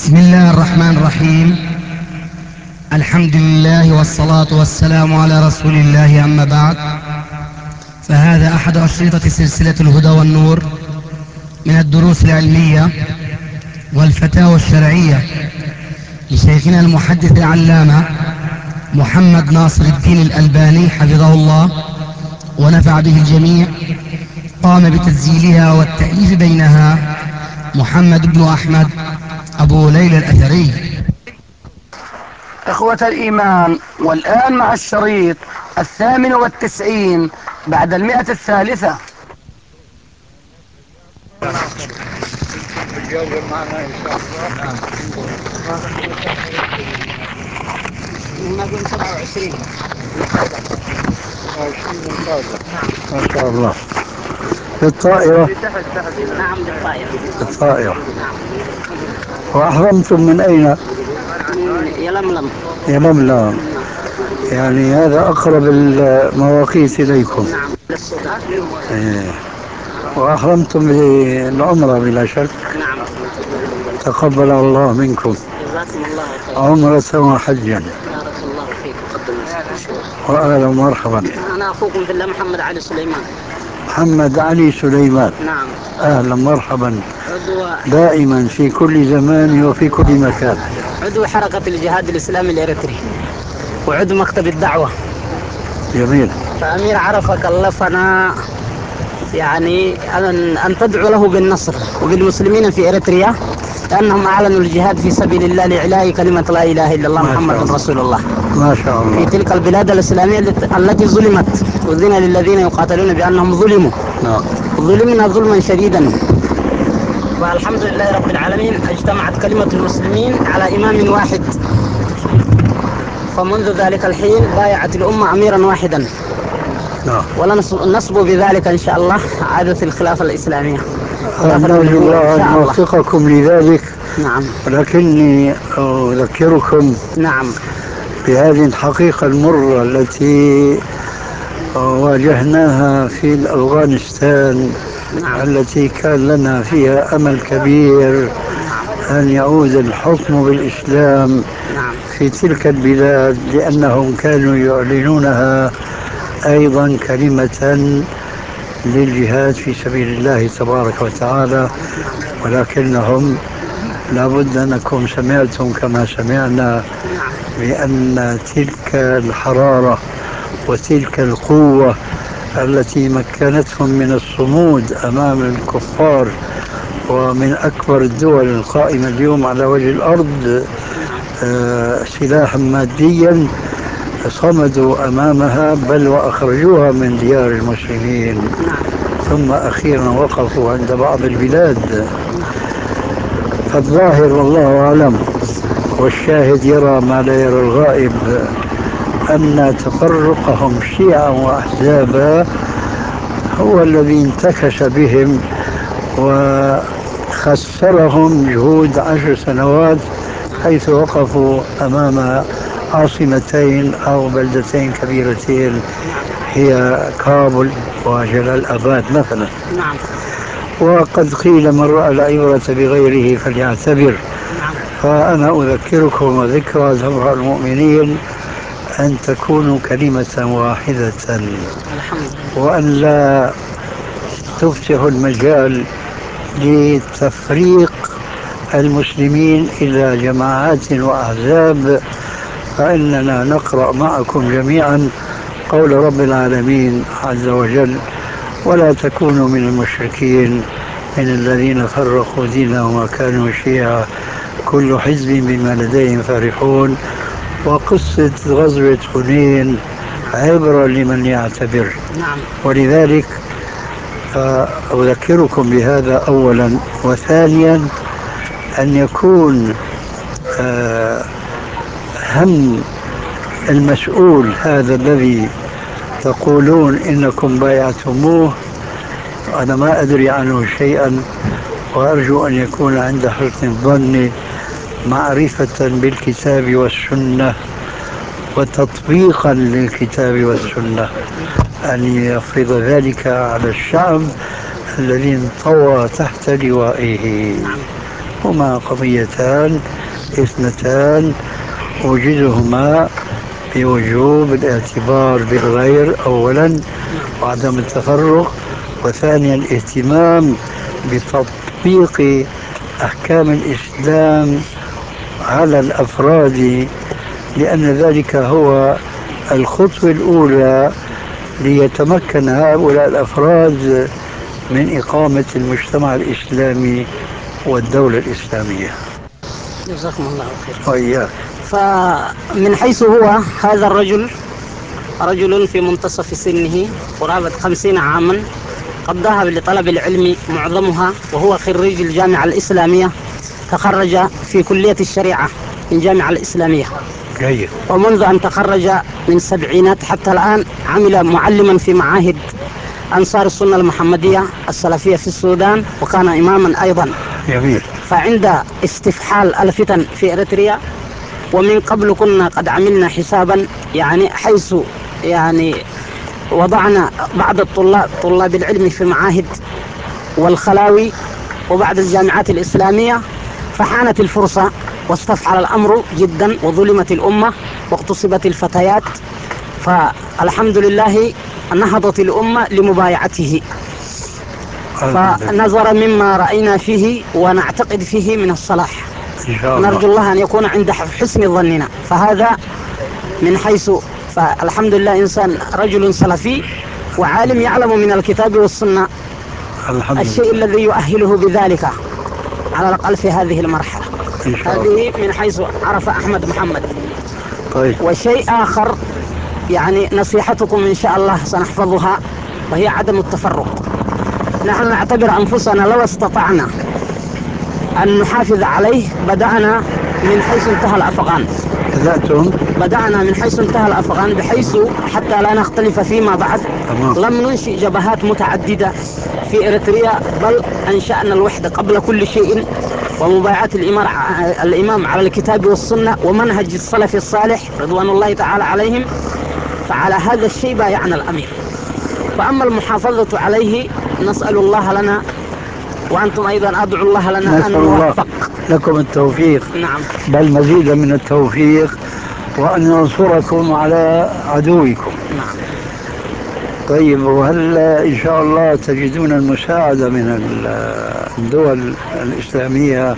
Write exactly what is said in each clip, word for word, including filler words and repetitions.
بسم الله الرحمن الرحيم. الحمد لله والصلاة والسلام على رسول الله، أما بعد، فهذا أحد أشرطة سلسلة الهدى والنور من الدروس العلمية والفتاوى الشرعية لشيخنا المحدث العلامة محمد ناصر الدين الألباني حفظه الله ونفع به الجميع. قام بتسجيلها والتأليف بينها محمد بن أحمد أبو ليلى الأثري. إخوة الإيمان، والآن مع الشريط الثامن والتسعين بعد المئة الثالثة. معنا إن شاء الله. نقول سبعة وعشرين ما شاء الله. بالطائرة. نعم بالطائرة. بالطائرة. نعم. وأحرمتم من أين؟ من يلملم. يلملم. يعني هذا أقرب المواقيت إليكم. نعم للسودان. إيه. وأحرمتم بالعمرة بلا شك. نعم. تقبل الله منكم جزاكم الله خير. عمرة وحجا. بارك الله فيك. قدم. وأهلا ومرحبا. أنا أخوكم في الله محمد علي سليمان. محمد علي سليمان. نعم. أهلا مرحبا. عضو دائما في كل زمان وفي كل مكان. عضو حركة الجهاد الإسلامي الإريتري وعضو مكتب الدعوة. جميل. فأمير عرفة كلفنا يعني أن, أن تدعو له بالنصر وبالمسلمين في إريتريا، لأنهم أعلنوا الجهاد في سبيل الله لإعلاء كلمة لا إله إلا الله محمد رسول الله ما شاء الله. في تلك البلاد الإسلامية التي ظلمت، وذين للذين يقاتلون بأنهم ظلموا. نعم. ظلمنا ظلما شديدا، والحمد لله رب العالمين اجتمعت كلمة المسلمين على إمام واحد، فمنذ ذلك الحين بايعت الأمة أميرا واحدا. نعم. ونصب بذلك إن شاء الله عادة الخلافة الإسلامية. نرجو الله أن يوفقكم لذلك. نعم. ولكني أذكركم نعم بهذه الحقيقة المرة التي واجهناها في أفغانستان. نعم. التي كان لنا فيها أمل كبير أن يعود الحكم بالإسلام نعم. في تلك البلاد، لأنهم كانوا يعلنونها أيضا كلمة للجهاد في سبيل الله تبارك وتعالى. ولكنهم لابد أنكم سمعتم كما سمعنا بأن تلك الحرارة وتلك القوة التي مكنتهم من الصمود أمام الكفار ومن أكبر الدول القائمة اليوم على وجه الأرض آه سلاحا ماديا، صمدوا أمامها بل وأخرجوها من ديار المسلمين، ثم أخيرا وقفوا عند بعض البلاد. فالظاهر والله أعلم والشاهد يرى ما لا يرى الغائب أن تفرقهم شيعا وأحزابا هو الذي انتكس بهم وخسرهم جهود عشر سنوات، حيث وقفوا أمام عاصمتين أو بلدتين كبيرتين هي كابول وجلال آباد مثلا. نعم. وقد قيل من رأى العبرة بغيره فليعتبر. فأنا أذكركم وذكرى زمر المؤمنين أن تكونوا كلمة واحدة، وأن لا تفتحوا المجال لتفريق المسلمين إلى جماعات وأحزاب. فإننا نقرأ معكم جميعا قول رب العالمين عز وجل: ولا تكونوا من المشركين من الذين فرقوا دينهم وكانوا شيعا كل حزب بما لديهم فرحون. وقصة غزوة حنين عبرة لمن يعتبر. ولذلك أذكركم بهذا أولا. وثانيا أن يكون هم المسؤول هذا الذي تقولون إنكم بايعتموه، أنا ما أدري عنه شيئا، وأرجو أن يكون عند حسن الظن معرفة بالكتاب والسنة وتطبيقا للكتاب والسنة، أن يفرض ذلك على الشعب الذي انطوى تحت لوائه. هما قضيتان اثنتان أوجزهما بوجوب الاعتبار بالغير أولا وعدم التفرق، وثانيا الاهتمام بتطبيق أحكام الإسلام على الأفراد، لأن ذلك هو الخطوة الأولى ليتمكن هؤلاء الأفراد من إقامة المجتمع الإسلامي والدولة الإسلامية. جزاكم الله خير. وإياك. فمن حيث هو هذا الرجل رجل في منتصف سنه قرابة خمسين عاما، قضاها لطلب العلم معظمها، وهو خريج الجامعة الإسلامية، تخرج في كلية الشريعة من الجامعة الإسلامية. جيد. ومنذ أن تخرج من السبعينات حتى الآن عمل معلما في معاهد أنصار السنة المحمدية السلفية في السودان، وكان إماما أيضا. جميل. فعند استفحال الفتن في إريتريا، ومن قبل كنا قد عملنا حسابا يعني حيث يعني وضعنا بعض الطلاب طلاب العلم في معاهد والخلاوي وبعض الجامعات الإسلامية، فحانت الفرصة واستفحل الأمر جدا وظلمت الأمة واغتصبت الفتيات، فالحمد لله نهضت الأمة لمبايعته، فنظر مما رأينا فيه ونعتقد فيه من الصلاح، إن شاء الله. نرجو الله أن يكون عند حسن ظننا. فهذا من حيث، فالحمد لله إنسان رجل سلفي وعالم يعلم من الكتاب والسنة الحمد الشيء لله. الذي يؤهله بذلك على الأقل في هذه المرحلة. إن شاء الله. هذه من حيث عرف أحمد محمد. طيب. وشيء آخر يعني نصيحتكم إن شاء الله سنحفظها، وهي عدم التفرق. نحن نعتبر أنفسنا لو استطعنا أن نحافظ عليه بدأنا من حيث انتهى الأفغان. بدأتم؟ بدأنا من حيث انتهى الأفغان، بحيث حتى لا نختلف فيما بعد تمام. لم ننشئ جبهات متعددة في إريتريا، بل أنشأنا الوحدة قبل كل شيء، ومبايعة الإمام على الكتاب والسنة ومنهج السلف الصالح رضوان الله تعالى عليهم. فعلى هذا الشيء بايعنا الأمير. فأما المحافظة عليه نسأل الله لنا وأنتم أيضا أدعو الله لنا أن نسأل الله نوفق لكم التوفيق، نعم، بل مزيدا من التوفيق، وأن ينصركم على عدوكم. نعم. طيب، وهل إن شاء الله تجدون المساعدة من الدول الإسلامية؟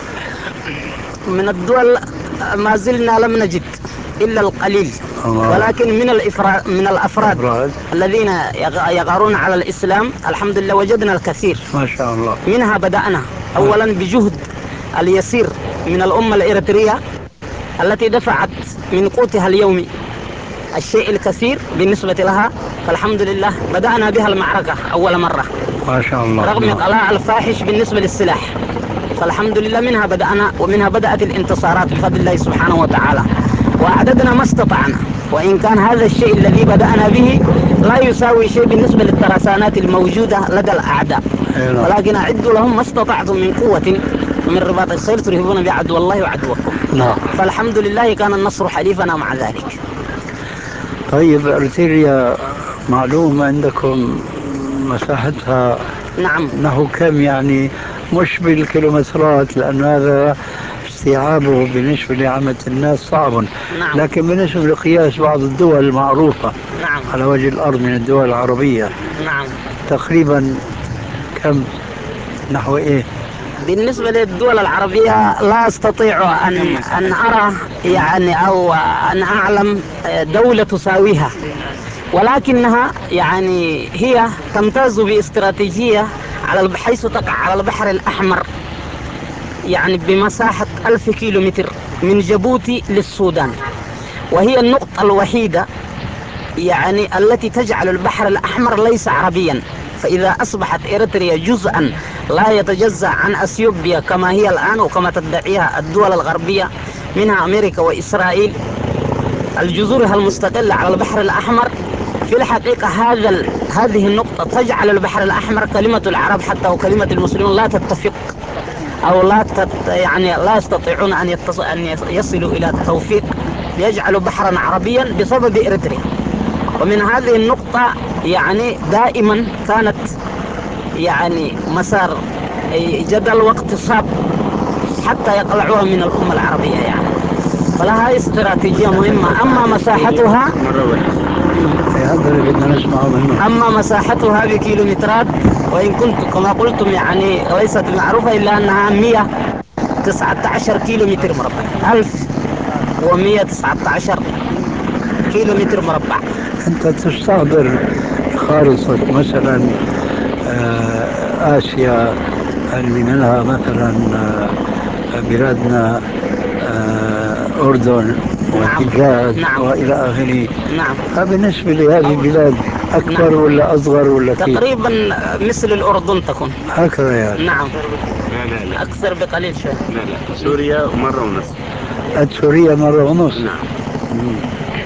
من الدول ما زلنا لم نجد إلا القليل، الله. ولكن من الإفراد من الأفراد أفراد. الذين يغ- يغارون على الإسلام الحمد لله وجدنا الكثير. ما شاء الله. منها بدأنا أولا بجهد اليسير من الأمة الإريترية التي دفعت من قوتها اليومي الشيء الكثير بالنسبة لها، فالحمد لله بدأنا بها المعركة أول مرة ما شاء الله. رغم إقلاع الفاحش بالنسبة للسلاح، فالحمد لله منها بدأنا، ومنها بدأت الانتصارات بفضل الله سبحانه وتعالى، وأعددنا ما استطعنا، وإن كان هذا الشيء الذي بدأنا به لا يساوي شيء بالنسبة للترسانات الموجودة لدى الأعداء، ولكن أعدوا لهم ما استطعتم من قوة ومن رباط الخيل ترهبون بعدو الله وعدوكم. نعم. فالحمد لله كان النصر حليفنا مع ذلك. طيب، أريتريا معلوم عندكم مساحتها نعم. أنه كم يعني، مش بالكيلومترات لأن هذا استيعابه بالنسبة لعامة الناس صعب، نعم. لكن بالنسبة لقياس بعض الدول المعروفة نعم. على وجه الأرض من الدول العربية نعم. تقريبا كم، نحو إيه؟ بالنسبة للدول العربية لا أستطيع أن أن أرى يعني أو أن أعلم دولة تساويها، ولكنها يعني هي تمتاز باستراتيجية على حيث تقع على البحر الأحمر، يعني بمساحة ألف كيلومتر من جيبوتي للسودان، وهي النقطة الوحيدة يعني التي تجعل البحر الأحمر ليس عربيا. فإذا أصبحت إريتريا جزءا لا يتجزأ عن أثيوبيا كما هي الآن وكما تدعيها الدول الغربية منها أمريكا وإسرائيل الجزرها المستقلة على البحر الأحمر، في الحقيقة هذا ال... هذه النقطة تجعل البحر الأحمر كلمة العرب حتى وكلمة المسلمين لا تتفق أو لا تت... يعني لا يستطيعون أن, يتص... أن يصلوا إلى التوفيق ليجعلوا بحرا عربيا بسبب إريتريا. ومن هذه النقطة يعني دائما كانت يعني مسار جدل واقتصاب حتى يقلعوها من الأمة العربية يعني. فلها استراتيجية مهمة. أما مساحتها هذا اللي بدنا نسمعه منه. أما مساحتها بكيلومترات، وإن كنت كما قلتم يعني ليست معروفة إلا أنها مئة وتسعة عشر كيلو متر مربع. ألف ومئة وتسعة عشر كيلو متر مربع. أنت تستحضر خارطة مثلا آه، آسيا اللي منها مثلا آه، بلادنا آه، أردن نعم. وحجاز نعم. وإلى آخره. نعم. فبالنسبة لهذه البلاد أكبر نعم. ولا أصغر ولا كيف؟ تقريبا مثل الأردن تكون. هكذا يعني. نعم. لا لا لا أكثر بقليل شوي. لا لا سوريا مرة ونص. سوريا مرة ونص. نعم. مم.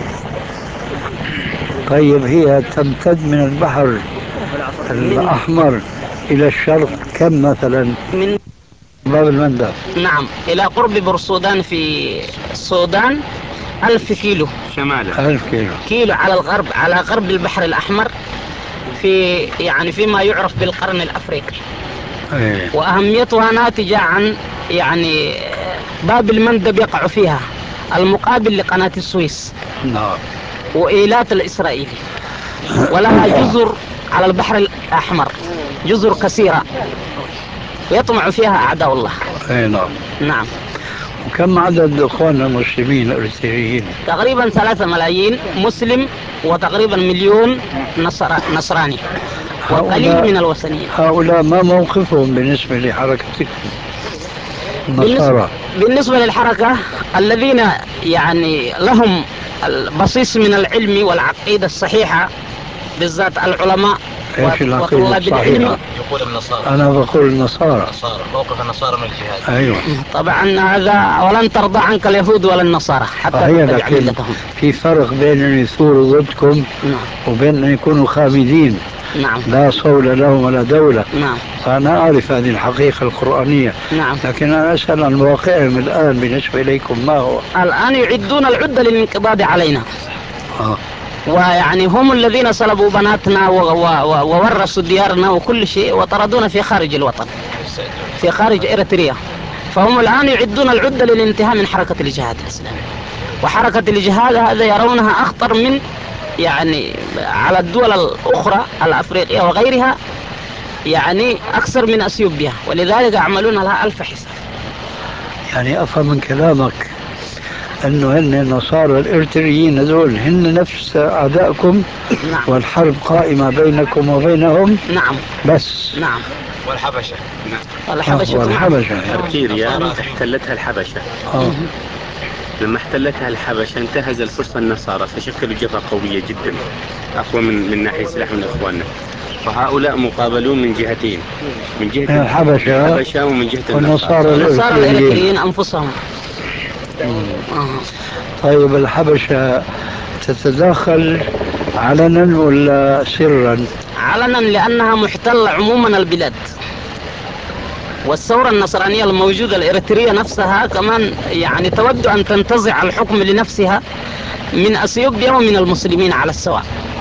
طيب هي تمتد من البحر الأحمر إلى الشرق كم مثلا؟ من باب المندب. نعم إلى قرب بورسودان في السودان ألف كيلو. شمالا ألف كيلو. كيلو على الغرب، على غرب البحر الأحمر، في يعني فيما يعرف بالقرن الأفريقي. ايه. وأهميتها ناتجة عن يعني باب المندب يقع فيها المقابل لقناة السويس نعم. وإيلات الإسرائيلي، ولها جزر على البحر الأحمر، جزر كثيرة ويطمع فيها أعداء الله. ايه نعم. نعم. وكم عدد اخواننا المسلمين الاريتريين؟ تقريبا ثلاثة ملايين مسلم، وتقريبا مليون نصر... نصراني، وقليل من الوثنيين. هؤلاء ما موقفهم بالنسبة لحركتكم بالنسبة, النصارى؟ بالنسبة للحركة الذين يعني لهم البصيص من العلم والعقيدة الصحيحة، بالذات العلماء ايش العقيدة وطلاب العلم. الصحيحة؟ يقول النصارى. انا بقول النصارى. النصارى، موقف النصارى من الجهاد. ايوه طبعا هذا ولن ترضى عنك اليهود ولا النصارى حتى صحيح، تتبع لكن ملتهم. في فرق بين ان يثوروا ضدكم نعم. وبين ان يكونوا خامدين نعم. لا صول لهم ولا دولة. نعم. فأنا أعرف هذه الحقيقة القرآنية. نعم. لكن أنا أسأل عن واقعهم الآن بالنسبة إليكم ما هو؟ الآن يعدون العدة للانقضاض علينا. آه. ويعني هم الذين صلبوا بناتنا و- و- وورثوا ديارنا وكل شيء، وطردونا في خارج الوطن، في خارج إريتريا. فهم الآن يعدون العدة للانتهاء من حركة الجهاد الإسلامي. وحركة الجهاد هذا يرونها أخطر من يعني على الدول الأخرى الأفريقية وغيرها، يعني أكثر من أثيوبيا، ولذلك يعملون لها ألف حساب. يعني أفهم من كلامك أنه هن النصارى الإرتريين هذول هن نفس أعدائكم. نعم. والحرب قائمة بينكم وبينهم. نعم. بس. نعم. والحبشة. والحبشة. آه والحبشة. أرتيريا احتلتها الحبشة. آه. لما احتلتها الحبشة انتهز الفرصة النصارى فشكلوا جبهة قوية جدا، أقوى من من ناحية سلاح من إخواننا. وهؤلاء مقابلون من جهتين، من جهة الحبشة, الحبشة ومن جهة والنصارى النصارى الإرتريين الإريتريين أنفسهم. آه. طيب الحبشة تتدخل علنا ولا سرا؟ علنا، لأنها محتلة عموما البلاد. والثورة النصرانية الموجودة الإريترية نفسها كمان يعني تود أن تنتزع الحكم لنفسها من أثيوبيا ومن المسلمين على السواء،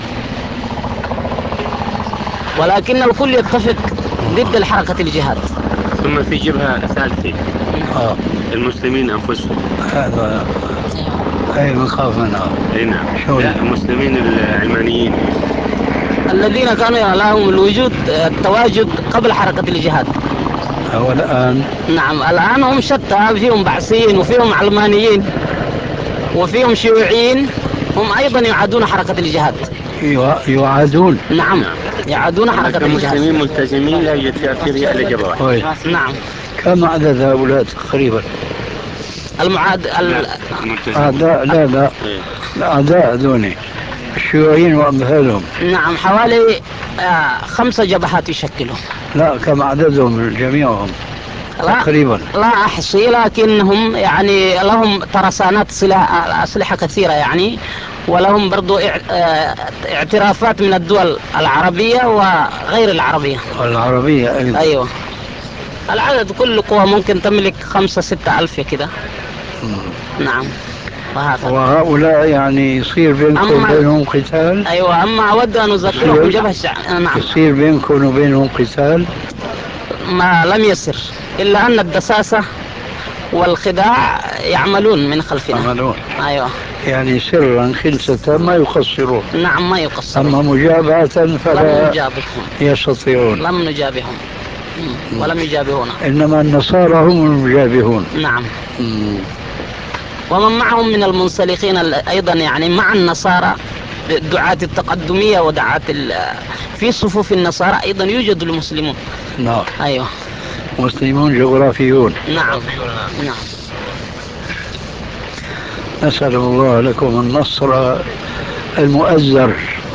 ولكن الكل يتفق ضد الحركة الجهاد. ثم في جبهة ثالثة، آه. المسلمين أنفسهم. هذا أي نخاف منها. أي نعم. شو لا، المسلمين العلمانيين الذين كانوا لهم الوجود التواجد قبل حركة الجهاد. هو الآن. نعم. الآن هم شتى، فيهم بعثيين وفيهم علمانيين وفيهم شيوعيين، هم أيضا يعادون حركة الجهاد. يعادون. نعم. يعادون حركة الجهاد. المسلمين ملتزمين، لا يوجد في أرتيريا إلا جبهة واحدة. نعم. كم عدد هؤلاء تقريبا؟ المعاد ال... أعداء لا لا إيه. الأعداء دوني الشيوعيين وأمثالهم. نعم. حوالي آه خمسة جبهات يشكلون. لا كم عددهم جميعهم لا تقريبا؟ لا أحصي، لكنهم يعني لهم ترسانات سلاح أسلحة كثيرة يعني، ولهم برضو اعترافات من الدول العربية وغير العربية. العربية أيضا. أيوة. العدد كل قوة ممكن تملك خمسة ستة ألف كده. نعم. وهكذا. وهؤلاء يعني يصير بينكم وبينهم قتال؟ أيوة. أما أود أن أذكركم جبهة الشعب. نعم. يصير بينكم وبينهم قتال؟ ما لم يسر، إلا أن الدساسة والخداع يعملون من خلفنا. يعملون. أيوة. يعني سرا خلسة ما يقصرون. نعم ما يقصرون. أما مجابهة فلا لم نجابههم. يستطيعون. لم نجابههم ولم يجابهونا. إنما النصارى هم المجابهون. نعم. مم. ومن معهم من المنسلخين أيضا يعني مع النصارى دعاة التقدمية ودعاة في صفوف النصارى أيضا يوجد المسلمون. نعم. أيوة. مسلمون جغرافيون. نعم. نعم. نسأل الله لكم النصر المؤزر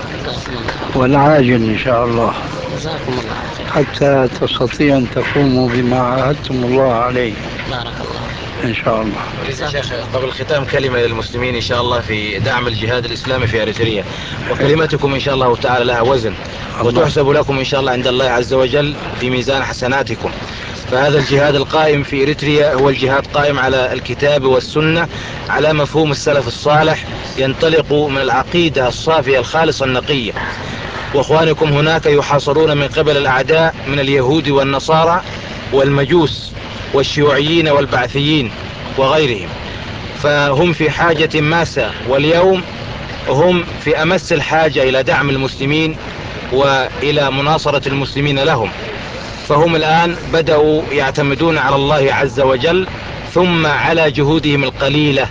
والعاجل إن شاء الله، جزاكم الله خير. حتى تستطيع أن تقوموا بما عاهدتم الله عليه بارك الله إن شاء الله. يا شيخ قبل الختام كلمة للمسلمين إن شاء الله في دعم الجهاد الإسلامي في أريتريا، وكلمتكم إن شاء الله تعالى لها وزن وتحسب لكم إن شاء الله عند الله عز وجل في ميزان حسناتكم. فهذا الجهاد القائم في إريتريا هو الجهاد قائم على الكتاب والسنة على مفهوم السلف الصالح، ينطلق من العقيدة الصافية الخالصة النقية. وإخوانكم هناك يحاصرون من قبل الأعداء من اليهود والنصارى والمجوس والشيوعيين والبعثيين وغيرهم، فهم في حاجة ماسة، واليوم هم في أمس الحاجة إلى دعم المسلمين وإلى مناصرة المسلمين لهم. فهم الآن بدأوا يعتمدون على الله عز وجل ثم على جهودهم القليلة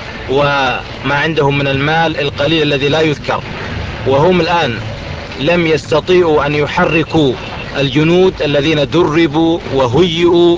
وما عندهم من المال القليل الذي لا يذكر، وهم الآن لم يستطيعوا أن يحركوا الجنود الذين دربوا وهيئوا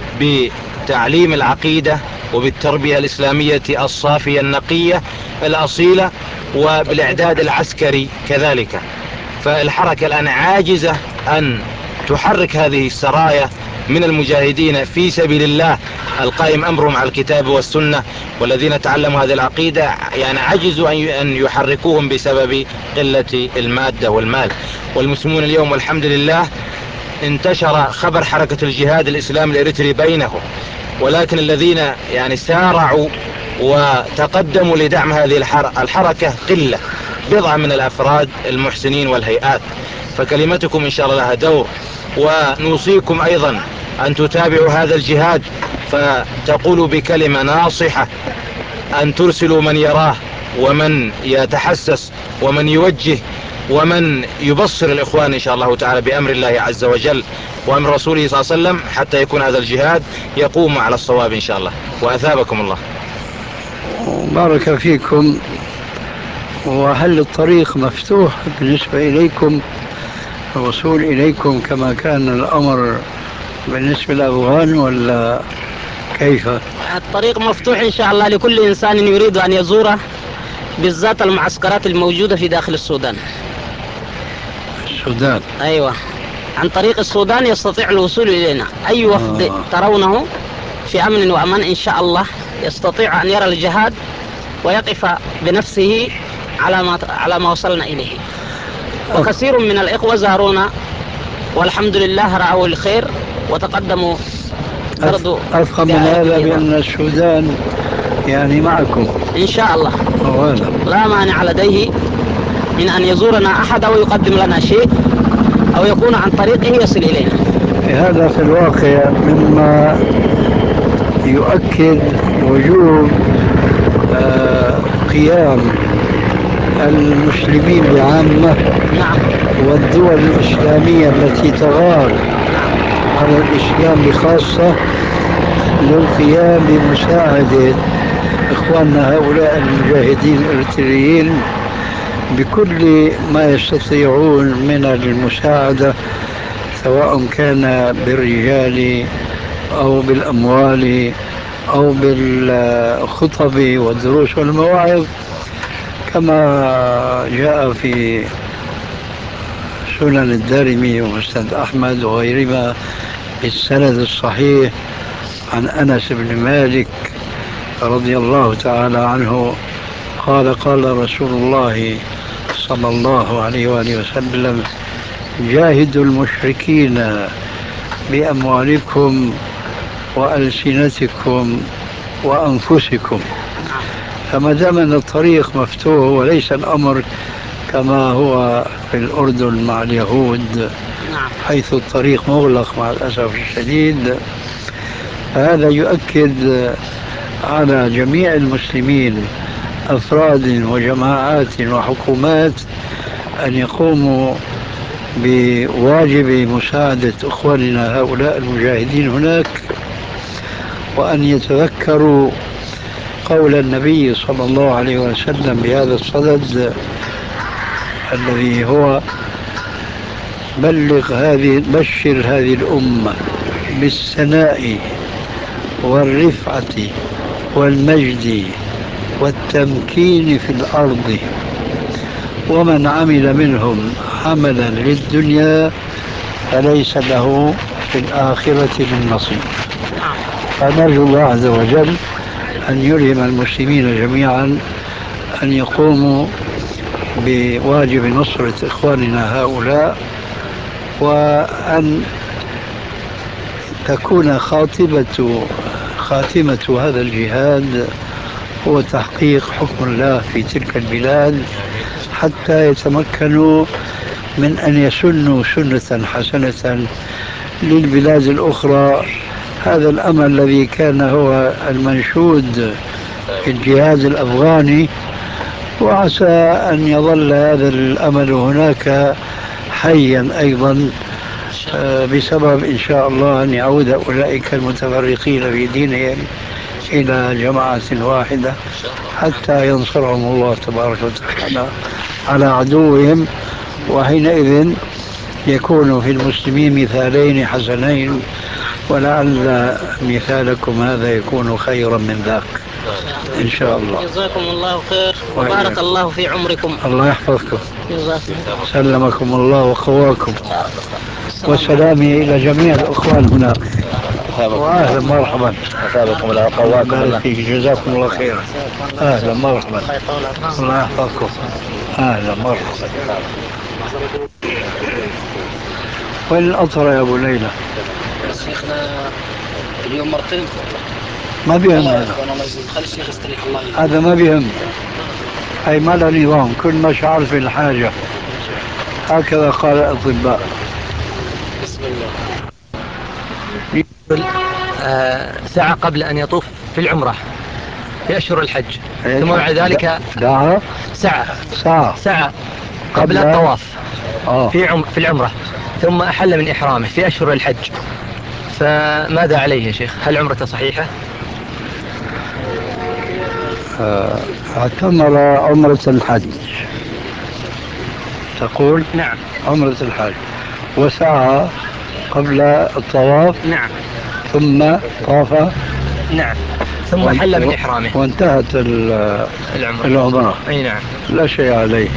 بتعليم العقيدة وبالتربية الإسلامية الصافية النقية الأصيلة وبالإعداد العسكري كذلك. فالحركة الآن عاجزة أن تحرك هذه السرايا من المجاهدين في سبيل الله القائم أمرهم على الكتاب والسنة، والذين تعلموا هذه العقيدة يعني عجزوا أن يحركوهم بسبب قلة المادة والمال. والمسلمون اليوم والحمد لله انتشر خبر حركة الجهاد الإسلامي الإريتري بينهم، ولكن الذين يعني سارعوا وتقدموا لدعم هذه الحركة قلة، بضعة من الأفراد المحسنين والهيئات. فكلمتكم إن شاء الله لها دور، ونوصيكم أيضا أن تتابعوا هذا الجهاد فتقولوا بكلمة ناصحة، أن ترسلوا من يراه ومن يتحسس ومن يوجه ومن يبصر الإخوان إن شاء الله تعالى بأمر الله عز وجل وأمر رسوله صلى الله عليه وسلم، حتى يكون هذا الجهاد يقوم على الصواب إن شاء الله. وأثابكم الله. بارك فيكم. وهل الطريق مفتوح بالنسبة إليكم الوصول إليكم كما كان الأمر بالنسبة للأفغان ولا كيف؟ الطريق مفتوح إن شاء الله لكل إنسان يريد أن يزوره، بالذات المعسكرات الموجودة في داخل السودان. السودان؟ أيوة، عن طريق السودان يستطيع الوصول إلينا. أي وفد آه. ترونه في أمن وأمان إن شاء الله يستطيع أن يرى الجهاد ويقف بنفسه على ما على ما وصلنا إليه. وكثير من الإخوة زارونا والحمد لله رأوا الخير وتقدموا. أفهم من هذا بأن السودان يعني معكم إن شاء الله. أولا. لا مانع لديه من أن يزورنا أحد أو يقدم لنا شيء أو يكون عن طريقه يصل إلينا. هذا في الواقع مما يؤكد وجوب آه قيام المسلمين بعامة نعم. والدول الإسلامية التي تغار على الإسلام بخاصة للقيام بمساعدة إخواننا هؤلاء المجاهدين الإريتريين بكل ما يستطيعون من المساعدة، سواء كان بالرجال أو بالأموال أو بالخطب والدروس والمواعظ، كما جاء في سنن الدارمي ومسند أحمد وغيرهما بالسند الصحيح عن أنس بن مالك رضي الله تعالى عنه قال قال رسول الله صلى الله عليه وآله وسلم: جاهدوا المشركين بأموالكم وألسنتكم وأنفسكم. فما دام أن الطريق مفتوح وليس الأمر كما هو في الأردن مع اليهود حيث الطريق مغلق مع الأسف الشديد، هذا يؤكد على جميع المسلمين أفراد وجماعات وحكومات أن يقوموا بواجب مساعدة إخواننا هؤلاء المجاهدين هناك، وأن يتذكروا قول النبي صلى الله عليه وسلم بهذا الصدد الذي هو بلغ هذه بشر هذه الأمة بالثناء والرفعة والمجد والتمكين في الأرض، ومن عمل منهم عملا للدنيا فليس له في الآخرة من نصيب. فنرجو الله عز وجل أن يلهم المسلمين جميعا أن يقوموا بواجب نصرة إخواننا هؤلاء، وأن تكون خاتمة خاتمة هذا الجهاد هو تحقيق حكم الله في تلك البلاد، حتى يتمكنوا من أن يسنوا سنة حسنة للبلاد الأخرى. هذا الأمل الذي كان هو المنشود في الجهاد الأفغاني، وعسى أن يظل هذا الأمل هناك حيا أيضا بسبب إن شاء الله أن يعود أولئك المتفرقين في دينهم إلى جماعة واحدة حتى ينصرهم الله تبارك وتعالى على عدوهم، وحينئذ يكون في المسلمين مثالين حسنين، ولعل مثالكم هذا يكون خيرا من ذاك إن شاء الله. جزاكم الله خير وبارك الله في عمركم. الله يحفظكم. جزاكم سلمكم الله وقواكم، وسلامي إلى جميع الأخوان هناك. وأهلا مرحبا. أثابكم الله وقواكم الله. جزاكم الله خيرا. أهلا مرحبا. الله يحفظكم. أهلا مرحبا. وين الأطر يا أبو ليلى؟ شيخنا اليوم مرتين ما بيهم هذا. خلي الشيخ يستريح الله. هذا ما بيهم، أي ما له نظام، كل ما شعر في الحاجة. هكذا قال الأطباء. بسم الله. آه ساعة قبل أن يطوف في العمرة في أشهر الحج، ثم بعد ذلك ساعة ساعة ساعة ساعة قبل الطواف آه. في عم في العمرة، ثم أحل من إحرامه في أشهر الحج، فماذا عليه يا شيخ؟ هل عمرته صحيحة؟ آه. اعتمر عمرة الحج تقول؟ نعم عمرة الحج، وسعى قبل الطواف. نعم. ثم طاف. نعم. ثم حل من إحرامه وانتهت العمرة. العمرة. أي نعم. لا شيء عليه.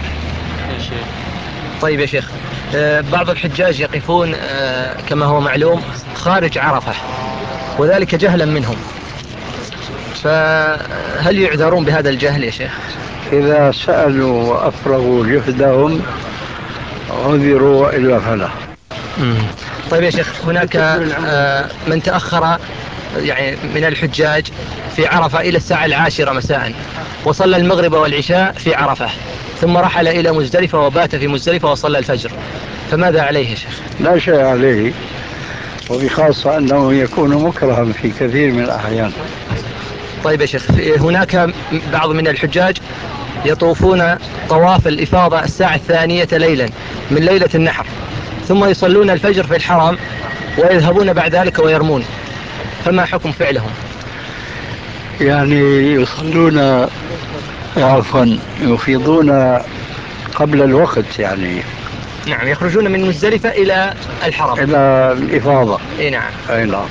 طيب يا شيخ، بعض الحجاج يقفون كما هو معلوم خارج عرفة، وذلك جهلا منهم، فهل يعذرون بهذا الجهل يا شيخ؟ إذا سألوا وأفرغوا جهدهم عذروا وإلا فلا. طيب يا شيخ، هناك من تأخر يعني من الحجاج في عرفة إلى الساعة العاشرة مساء، وصلى المغرب والعشاء في عرفة، ثم رحل إلى مزدلفة وبات في مزدلفة وصلى الفجر، فماذا عليه يا شيخ؟ لا شيء عليه، وبخاصة أنه يكون مكرها في كثير من الأحيان. طيب يا شيخ، هناك بعض من الحجاج يطوفون طواف الإفاضة الساعة الثانية ليلا من ليلة النحر، ثم يصلون الفجر في الحرم ويذهبون بعد ذلك ويرمون، فما حكم فعلهم؟ يعني يصلون عفوا يفيضون قبل الوقت يعني. نعم، يخرجون من مزدلفة إلى الحرم إلى الإفاضة. اي نعم. اي نعم.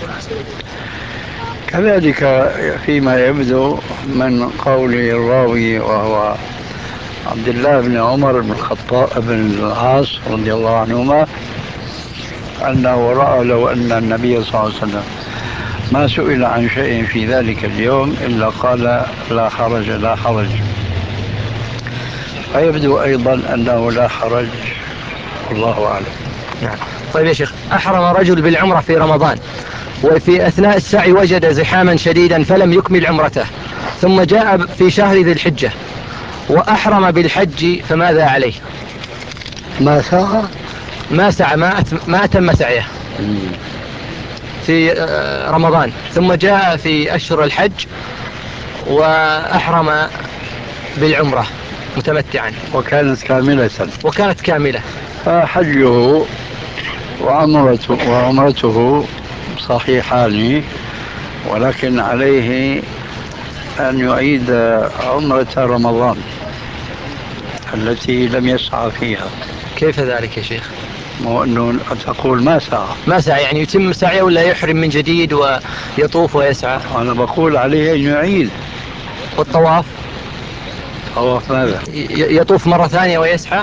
كذلك فيما يبدو من قول الراوي وهو عبد الله بن عمر بن الخطاب بن العاص رضي الله عنهما أنه رأى لو أن النبي صلى الله عليه وسلم ما سئل عن شيء في ذلك اليوم إلا قال لا حرج لا حرج، فيبدو أيضا أنه لا حرج، الله أعلم. نعم. طيب يا شيخ، أحرم رجل بالعمرة في رمضان، وفي أثناء السعي وجد زحاما شديدا فلم يكمل عمرته، ثم جاء في شهر ذي الحجة وأحرم بالحج، فماذا عليه؟ ما سعى ما سعى ما, أت... ما أتم سعيه في آه، رمضان، ثم جاء في أشهر الحج وأحرم بالعمرة متمتعا وكانت كاملة. وكانت كاملة. فحجه وعمرته وعمرته صحيحان، ولكن عليه أن يعيد عمرة رمضان التي لم يسعى فيها. كيف ذلك يا شيخ؟ مو أنه تقول ما سعى. ما سعى يعني يتم سعيه ولا يحرم من جديد ويطوف ويسعى؟ أنا بقول عليه أن يعيد. والطواف؟ طواف ماذا؟ ي- يطوف مرة ثانية ويسعى؟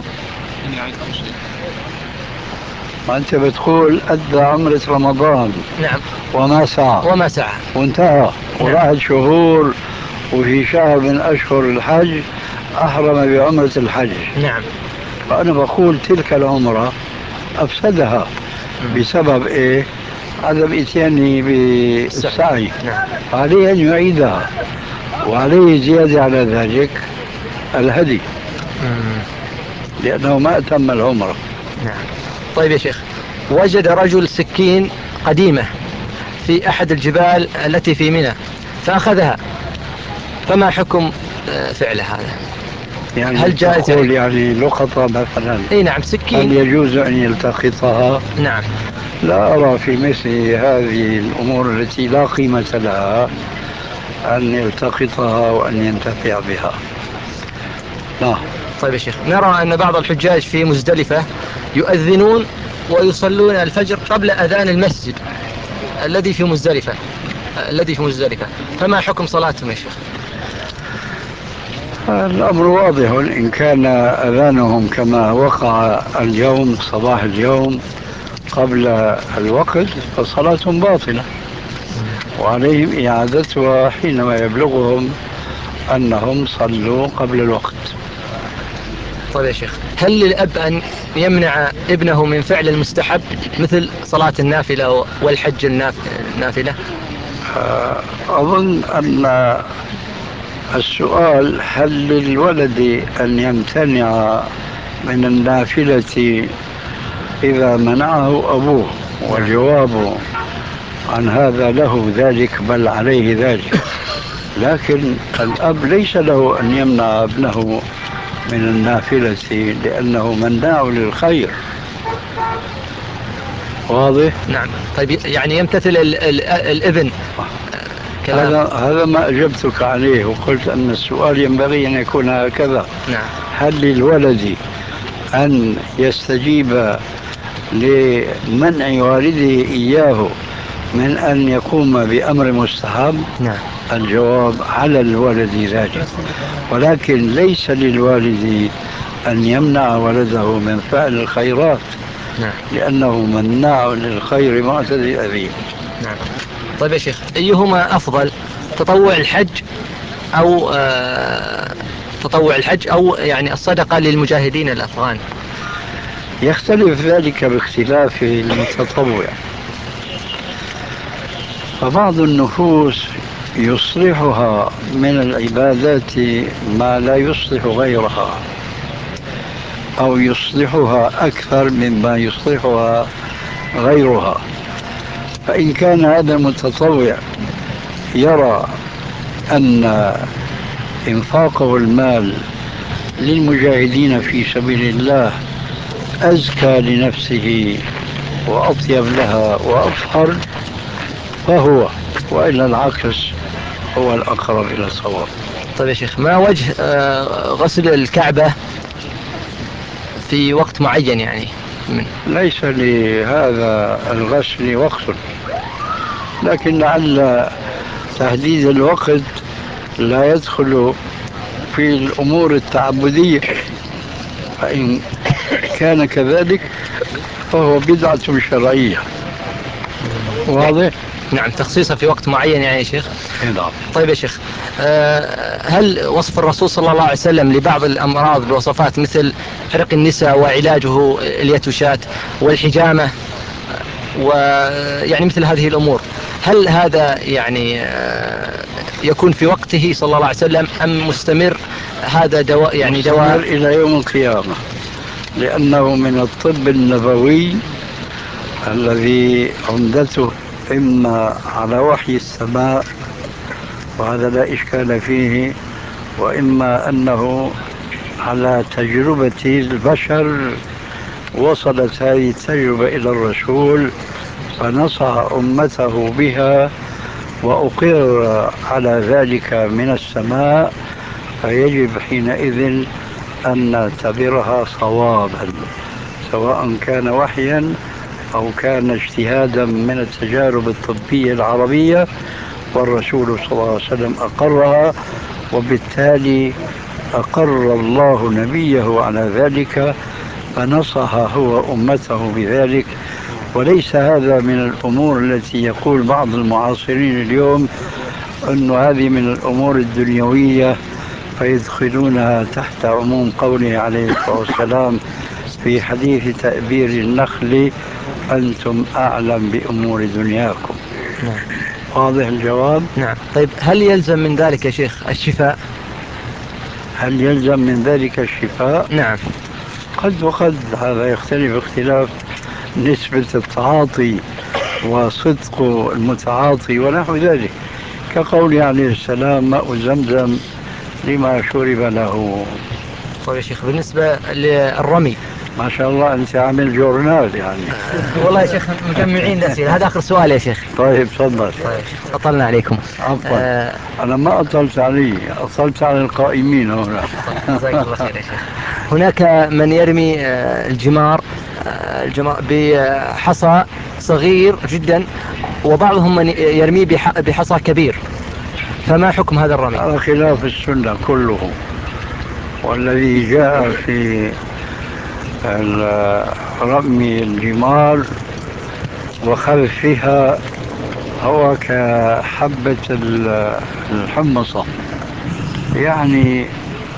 ما أنت بتقول أدى عمرة رمضان. نعم. وما سعى. وما سعى وانتهى. نعم. وراحت شهور، وفي شهر من أشهر الحج أحرم بعمرة الحج. نعم. فأنا بقول تلك العمرة أفسدها. م. بسبب إيه؟ عدم إتيانه بالسعي. نعم. عليه أن يعيدها، وعليه زيادة على ذلك الهدي، م. لأنه ما أتم العمرة. نعم. طيب يا شيخ، وجد رجل سكين قديمة في أحد الجبال التي في منى فأخذها، فما حكم آه، فعل هذا؟ يعني هل جائز تقول يعني لقطة مثلا؟ اي نعم، هل سكين. يجوز أن يلتقطها؟ نعم. لا أرى في مثل هذه الأمور التي لا قيمة لها أن يلتقطها وأن ينتفع بها. لا. طيب يا شيخ، نرى أن بعض الحجاج في مزدلفة يؤذنون ويصلون الفجر قبل أذان المسجد الذي في مزدلفة الذي في مزدلفة فما حكم صلاتهم يا شيخ؟ الأمر واضح. إن كان أذانهم كما وقع اليوم صباح اليوم قبل الوقت فصلاتهم باطلة، وعليهم إعادتها حينما يبلغهم أنهم صلوا قبل الوقت. طيب يا شيخ، هل للأب أن يمنع ابنه من فعل المستحب مثل صلاة النافلة والحج النافلة؟ أظن أن السؤال هل للولد أن يمتنع من النافلة إذا منعه أبوه، والجواب عن هذا له ذلك بل عليه ذلك. لكن الأب ليس له أن يمنع ابنه من النافلة لأنه مناع للخير. واضح؟ نعم. طيب يعني يمتثل ال ال الابن كلام. هذا هذا ما أجبتك عليه، وقلت أن السؤال ينبغي أن يكون هكذا. نعم. هل للولد أن يستجيب لمنع والده إياه من أن يقوم بأمر مستحب؟ نعم. الجواب على الولد ذلك، ولكن ليس للوالد أن يمنع ولده من فعل الخيرات. نعم. لأنه مناع للخير معتدي أثيم. نعم. طيب يا شيخ، أيهما أفضل، تطوع الحج أو آه تطوع الحج أو يعني الصدقة للمجاهدين الأفغان؟ يختلف ذلك باختلاف المتطوع. فبعض النفوس يصلحها من العبادات ما لا يصلح غيرها، أو يصلحها أكثر مما يصلحها غيرها. فإن كان هذا المتطوع يرى أن إنفاقه المال للمجاهدين في سبيل الله أزكى لنفسه وأطيب لها وأطهر فهو، وإلا العكس هو الأقرب إلى الصواب. طيب يا شيخ، ما وجه غسل الكعبة في وقت معين يعني من؟ ليس لهذا الغسل وقت، لكن لعل تحديد الوقت لا يدخل في الأمور التعبدية، فإن كان كذلك فهو بدعة شرعية. واضح؟ نعم، تخصيصها في وقت معين يعني يا شيخ. نعم. طيب يا شيخ، هل وصف الرسول صلى الله عليه وسلم لبعض الأمراض بوصفات مثل حرق النساء وعلاجه اليتوشات والحجامة ويعني مثل هذه الأمور، هل هذا يعني يكون في وقته صلى الله عليه وسلم أم مستمر هذا دواء يعني مستمر دواء إلى يوم القيامة، لأنه من الطب النبوي الذي عمدته إما على وحي السماء وهذا لا إشكال فيه، وإما أنه على تجربة البشر. وصلت هذه التجربة إلى الرسول فنصح أمته بها وأقر على ذلك من السماء، فيجب حينئذ أن نعتبرها صوابا، سواء كان وحيا أو كان اجتهادا من التجارب الطبية العربية، والرسول صلى الله عليه وسلم أقرها، وبالتالي أقر الله نبيه على ذلك فنصح هو أمته بذلك. وليس هذا من الأمور التي يقول بعض المعاصرين اليوم أن هذه من الأمور الدنيوية فيدخلونها تحت عموم قوله عليه الصلاة والسلام في حديث تأبير النخل: أنتم أعلم بأمور دنياكم. نعم. واضح الجواب؟ نعم. طيب هل يلزم من ذلك يا شيخ الشفاء؟ هل يلزم من ذلك الشفاء؟ نعم. قد وقد، هذا يختلف اختلاف نسبة التعاطي وصدق المتعاطي ونحو ذلك، كقول عليه السلام: ماء زمزم لما شرب له. طيب يا شيخ بالنسبة للرمي، ما شاء الله أنت عامل جورنال يعني. والله يا شيخ مجمعين الأسئلة. هذا آخر سؤال يا شيخ. طيب تفضل. طيب أطلنا عليكم. عفوا. آه أنا ما أطلت علي، أطلت على القائمين هنا. جزاك الله خير يا شيخ. هناك من يرمي آه الجمار آه الجمار بحصى صغير جدا، وبعضهم من يرميه بح- بحصى كبير، فما حكم هذا الرمي؟ على خلاف السنة كله، والذي جاء في رمي الجمار وخلفها هو كحبة الحمصة، يعني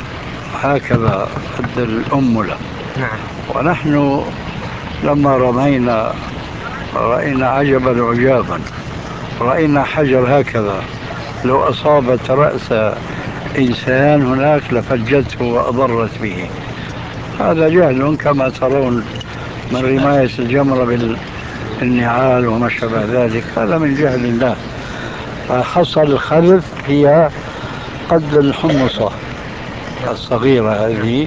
هكذا قد الأملة. نعم. ونحن لما رمينا رأينا عجبا عجابا، رأينا حجر هكذا لو أصابت رأس إنسان هناك لفجته وأضرت به. هذا جهل كما ترون من رماية الجمرة بالنعال وما شابه ذلك، هذا من جهل الله. فحصل الخلف هي قد الحمصة الصغيرة هذه،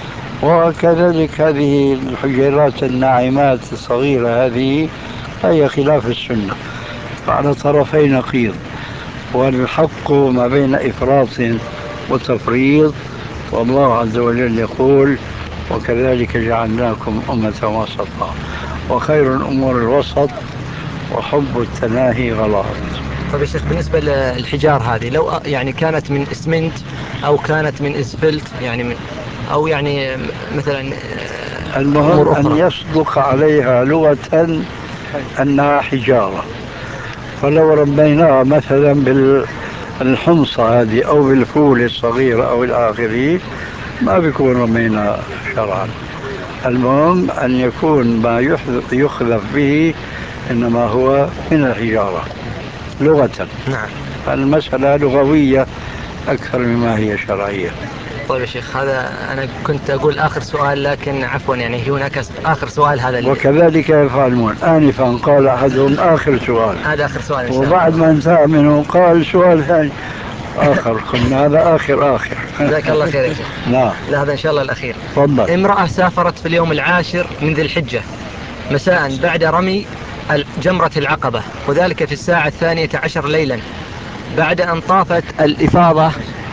وكذلك هذه الحجيرات الناعمات الصغيرة هذه هي خلاف السنة، فعلى طرفي نقيض، والحق ما بين إفراط وتفريط. والله عز وجل يقول: وكذلك جعلناكم أمة وسطا وخير الأمور الوسط وحب التناهي غلط. طيب يا شيخ بالنسبة للحجار هذه، لو يعني كانت من اسمنت أو كانت من اسفلت، يعني من أو يعني مثلا المهم أن يصدق عليها لغة أنها حجارة. فلو ربيناها مثلا بالحمصة هذه أو بالفول الصغير أو الآخرين ما بيكون رمينا شرعا. المهم أن يكون ما يخذف به إنما هو من الحجارة لغة. نعم. المسألة لغوية أكثر مما هي شرعية. طيب يا شيخ، هذا أنا كنت أقول آخر سؤال، لكن عفوا يعني هناك آخر سؤال هذا اللي... وكذلك يفعلون. آنفا قال أحدهم آخر سؤال، هذا آخر سؤال إن شاء الله. وبعد ما انتهى منه قال سؤال ثاني آخر، قلنا هذا آخر آخر. جزاك الله خير يا شيخ. نعم. لا هذا إن شاء الله الأخير. تفضل. امرأة سافرت في اليوم العاشر من ذي الحجة مساء بعد رمي جمرة العقبة، وذلك في الساعة الثانية عشر ليلا بعد أن طافت الإفاضة،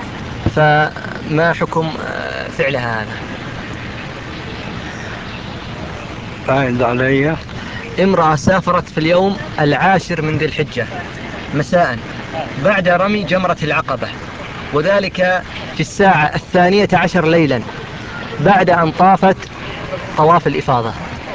فما حكم فعلها هذا؟ فاعد علي. امرأة سافرت في اليوم العاشر من ذي الحجة مساء بعد رمي جمرة العقبة، وذلك في الساعة الثانية عشر ليلا بعد أن طافت طواف الإفاضة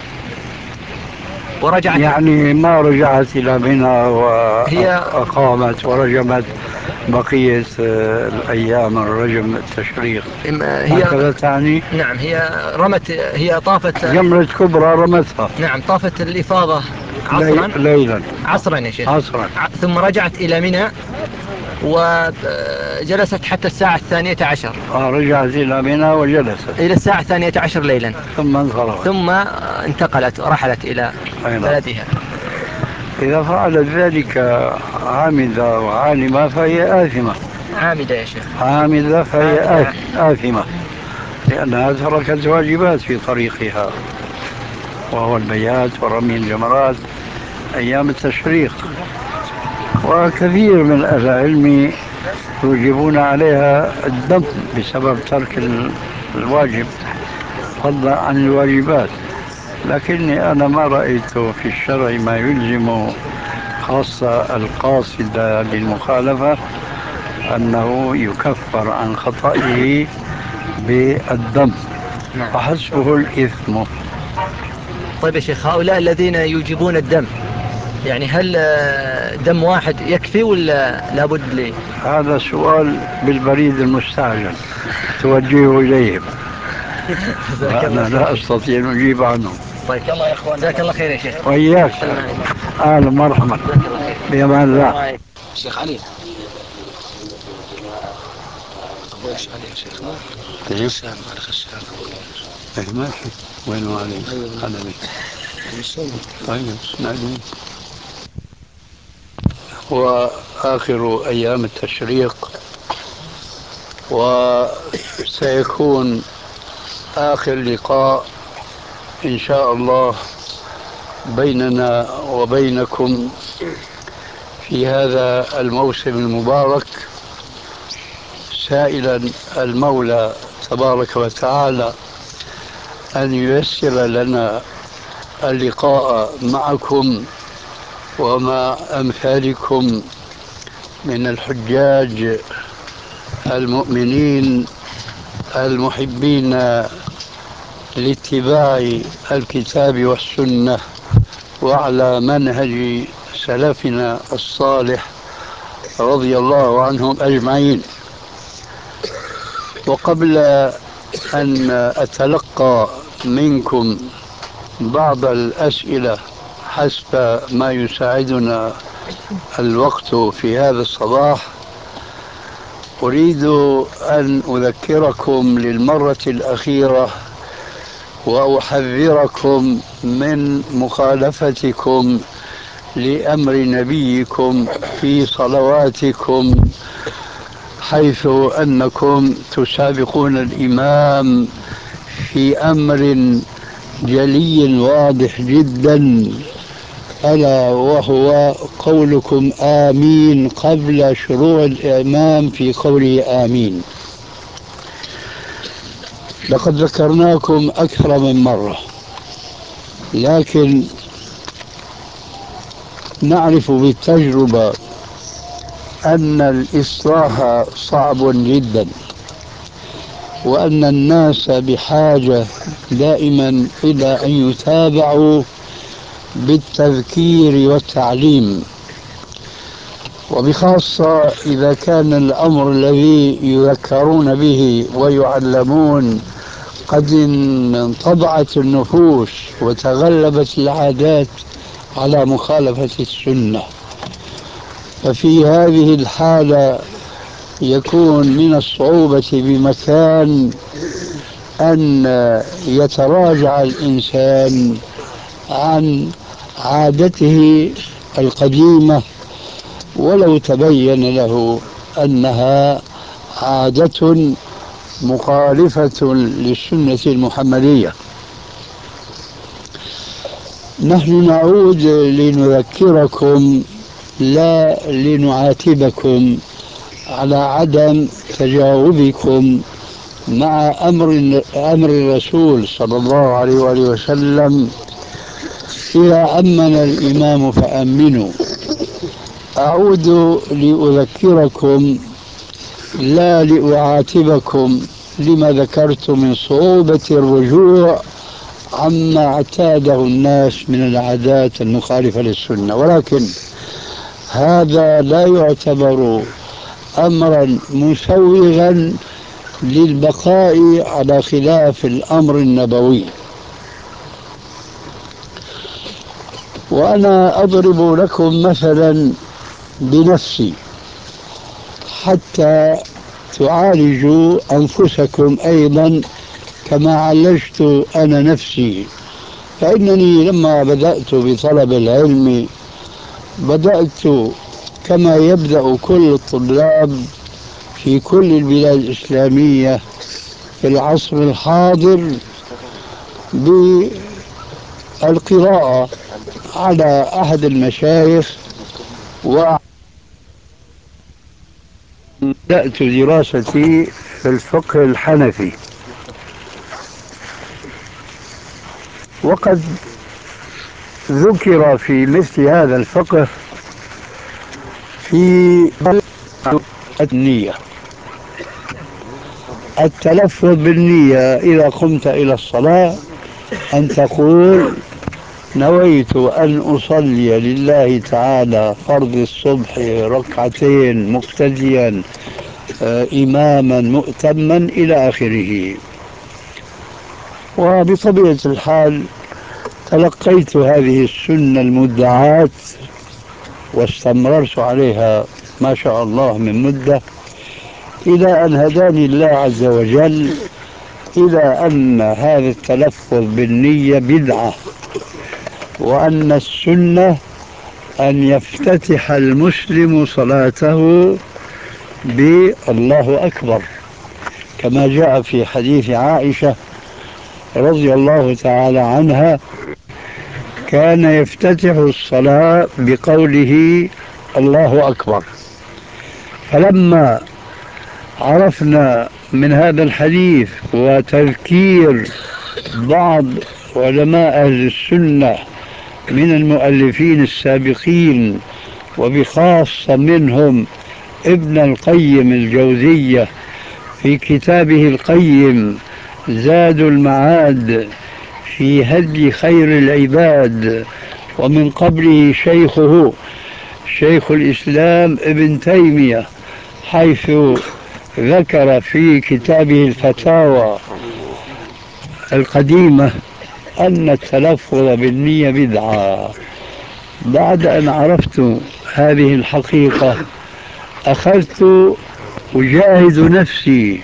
ورجعت، يعني ما رجعت إلى منى وأقامت ورجمت بقية الأيام الرجم التشريق، هي هكذا تعني؟ نعم. هي رمت هي طافت جمرة كبرى رمتها. نعم. طافت الإفاضة عصرا ليلا عصرا يا شيخ عصرا، ثم رجعت إلى منى وجلست حتى الساعة الثانية عشر. آه رجعت إلى منى وجلست إلى الساعة الثانية عشر ليلا ثم انصرفت ثم انتقلت ورحلت إلى بلدها. إذا فعلت ذلك عامدة وعالمة فهي آثمة. عامدة يا شيخ. عامدة فهي عامدة. آثمة لأنها تركت واجبات في طريقها، وهو البيات ورمي الجمرات أيام التشريق. وكثير من أهل العلم يوجبون عليها الدم بسبب ترك الواجب فضلا عن الواجبات. لكني أنا ما رأيت في الشرع ما يلزم خاصة القاصد للمخالفة أنه يكفر عن خطئه بالدم، فحسبه الإثم. طيب يا شيخ، هؤلاء الذين يوجبون الدم يعني هل دم واحد يكفي ولا لابد لي؟ هذا سؤال بالبريد المستعجل توجهه إليهم، وأنا لا أستطيع أن أجيب عنه. طيب الله يا إخوان، جزاك الله خير يا شيخ. وإياك. أهلا مرحبا. بأمان الله. شيخ علي أبو إيش علي يا شيخ؟ خشان على خشان. إيه ماشي. وينه علي؟ هذا لي. طيب نادي. وآخر أيام التشريق، وسيكون آخر لقاء إن شاء الله بيننا وبينكم في هذا الموسم المبارك، سائلا المولى تبارك وتعالى أن ييسر لنا اللقاء معكم ومع أمثالكم من الحجاج المؤمنين المحبين لاتباع الكتاب والسنة وعلى منهج سلفنا الصالح رضي الله عنهم أجمعين. وقبل أن أتلقى منكم بعض الأسئلة حسب ما يساعدنا الوقت في هذا الصباح، أريد أن أذكركم للمرة الأخيرة وأحذركم من مخالفتكم لأمر نبيكم في صلواتكم، حيث أنكم تسابقون الإمام في أمر جلي واضح جدا، ألا وهو قولكم آمين قبل شروع الإمام في قوله آمين. لقد ذكرناكم أكثر من مرة، لكن نعرف بالتجربة أن الإصلاح صعب جدا، وأن الناس بحاجة دائما إلى أن يتابعوا بالتذكير والتعليم، وبخاصة إذا كان الأمر الذي يذكرون به ويعلمون قد انطبعت النفوس وتغلبت العادات على مخالفة السنة. ففي هذه الحالة يكون من الصعوبة بمكان أن يتراجع الإنسان عن عادته القديمة ولو تبين له أنها عادة مخالفة للسنة المحمدية. نحن نعود لنذكركم لا لنعاتبكم على عدم تجاوبكم مع أمر أمر الرسول صلى الله عليه وآله وسلم: إذا أمن الإمام فأمنوا. أعود لأذكركم لا لأعاتبكم لما ذكرت من صعوبة الرجوع عما اعتاده الناس من العادات المخالفة للسنة، ولكن هذا لا يعتبر أمرا مسوغا للبقاء على خلاف الأمر النبوي. وأنا أضرب لكم مثلا بنفسي حتى تعالجوا أنفسكم أيضا كما عالجت أنا نفسي. فإنني لما بدأت بطلب العلم بدأت كما يبدأ كل الطلاب في كل البلاد الإسلامية في العصر الحاضر بالقراءة على أحد المشايخ، وبدأت دراستي في الفقه الحنفي. وقد ذكر في مثل هذا الفقه في النية، التلفظ بالنية إذا قمت إلى الصلاة أن تقول نويت أن أصلي لله تعالى فرض الصبح ركعتين مقتديا آه إماما مؤتما إلى آخره. وبطبيعة الحال تلقيت هذه السنة المدعاة واستمررت عليها ما شاء الله من مدة، إلى أن هداني الله عز وجل إلى أن هذا التلفظ بالنية بدعة، وأن السنة أن يفتتح المسلم صلاته بالله أكبر، كما جاء في حديث عائشة رضي الله تعالى عنها: كان يفتتح الصلاة بقوله الله أكبر. فلما عرفنا من هذا الحديث وتذكير بعض علماء أهل السنة من المؤلفين السابقين، وبخاصة منهم ابن القيم الجوزية في كتابه القيم زاد المعاد في هدي خير العباد، ومن قبله شيخه شيخ الإسلام ابن تيمية حيث ذكر في كتابه الفتاوى القديمة أن التلفظ بالنية بدعة. بعد أن عرفت هذه الحقيقة أخذت أجاهد نفسي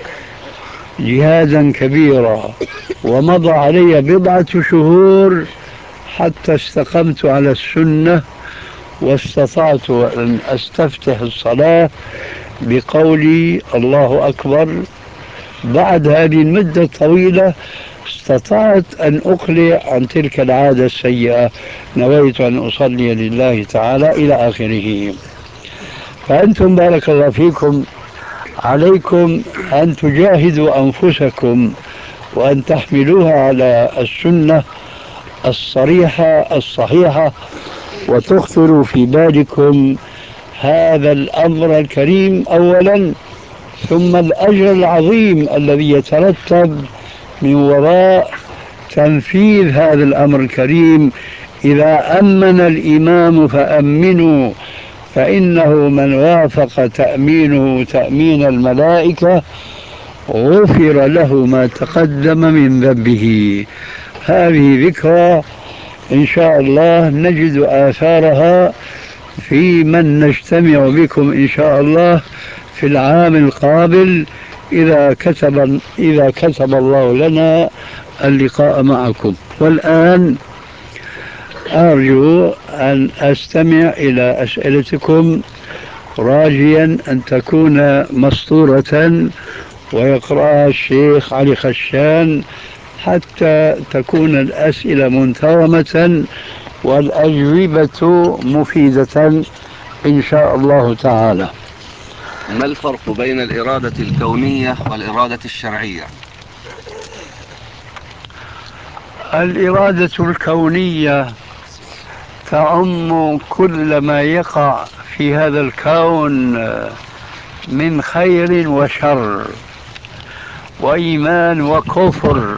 جهادا كبيرا، ومضى علي بضعة شهور حتى استقمت على السنة واستطعت أن أستفتح الصلاة بقولي الله أكبر. بعد هذه المدة الطويلة استطعت أن أقلع عن تلك العادة السيئة، نويت أن أصلي لله تعالى إلى آخره. فأنتم بارك الله فيكم عليكم أن تجاهدوا أنفسكم وأن تحملوها على السنة الصريحة الصحيحة، وتخطروا في بالكم هذا الأمر الكريم أولا، ثم الأجر العظيم الذي يترتب من وراء تنفيذ هذا الأمر الكريم. إذا أمن الإمام فأمنوا، فإنه من وافق تأمينه تأمين الملائكة غفر له ما تقدم من ذنبه. هذه ذكرى إن شاء الله نجد آثارها في من نجتمع بكم إن شاء الله في العام القابل، إذا كتب إذا كتب الله لنا اللقاء معكم. والآن أرجو أن أستمع إلى أسئلتكم، راجيا أن تكون مسطورة ويقرأها الشيخ علي خشان، حتى تكون الأسئلة منتظمة والأجوبة مفيدة إن شاء الله تعالى. ما الفرق بين الإرادة الكونية والإرادة الشرعية؟ الإرادة الكونية تعم كل ما يقع في هذا الكون من خير وشر وإيمان وكفر.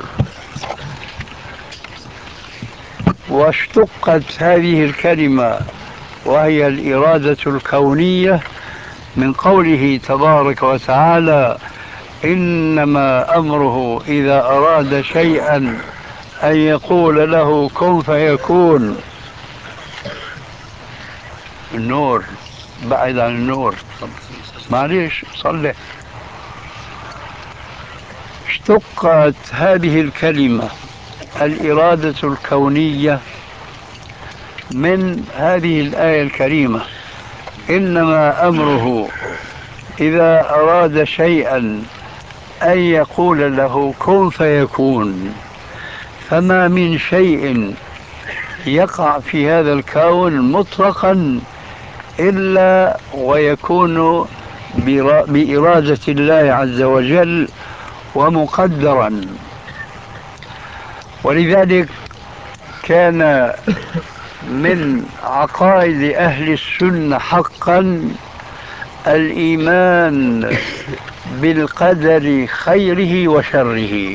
واشتقت هذه الكلمة وهي الإرادة الكونية من قوله تبارك وتعالى: إنما أمره إذا أراد شيئا أن يقول له كن فيكون. النور، بعد عن النور، معليش صلي. اشتقت هذه الكلمة الإرادة الكونية من هذه الآية الكريمة: إنما أمره إذا أراد شيئا أن يقول له كن فيكون. فما من شيء يقع في هذا الكون مطلقا إلا ويكون بإرادة الله عز وجل ومقدرا. ولذلك كان من عقائد أهل السنة حقا الإيمان بالقدر خيره وشره،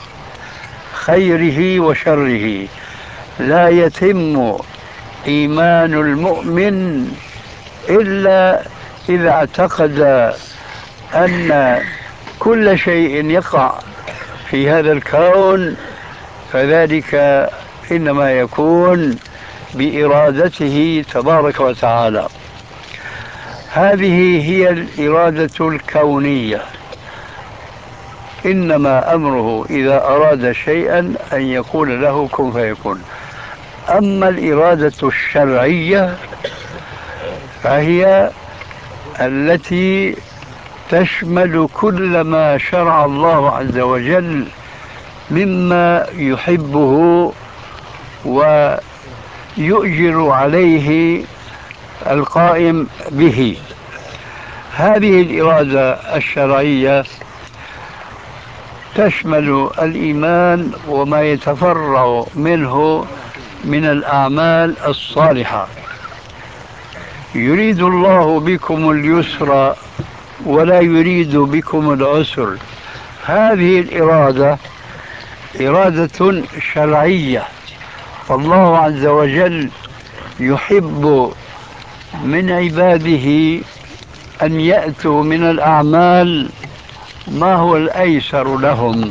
خيره وشره. لا يتم إيمان المؤمن إلا إذا اعتقد أن كل شيء يقع في هذا الكون فذلك إنما يكون بإرادته تبارك وتعالى. هذه هي الإرادة الكونية. إنما أمره إذا أراد شيئا أن يقول له كن فيكون. أما الإرادة الشرعية فهي التي تشمل كل ما شرع الله عز وجل مما يحبه ويؤجر عليه القائم به. هذه الإرادة الشرعية تشمل الإيمان وما يتفرع منه من الأعمال الصالحة. يريد الله بكم اليسر ولا يريد بكم العسر. هذه الإرادة إرادة شرعية، فالله عز وجل يحب من عباده أن يأتوا من الأعمال ما هو الأيسر لهم،